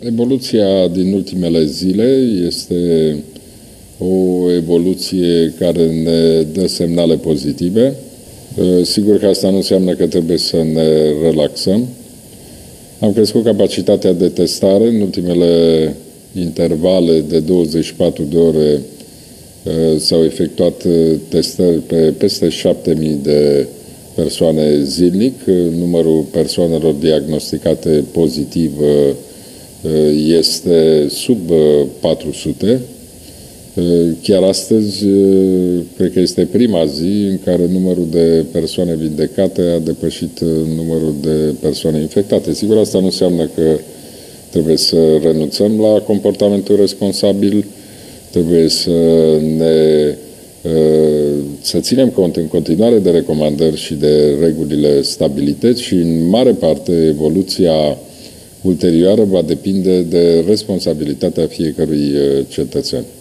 Evoluția din ultimele zile este o evoluție care ne dă semnale pozitive. Sigur că asta nu înseamnă că trebuie să ne relaxăm. Am crescut capacitatea de testare în ultimele intervale de 24 de ore. S-au efectuat testări pe peste 7.000 de persoane zilnic. Numărul persoanelor diagnosticate pozitiv este sub 400. Chiar astăzi, cred că este prima zi în care numărul de persoane vindecate a depășit numărul de persoane infectate. Sigur, asta nu înseamnă că trebuie să renunțăm la comportamentul responsabil, trebuie să ținem cont în continuare de recomandări și de regulile stabilite și, în mare parte, evoluția ulterioară va depinde de responsabilitatea fiecărui cetățean.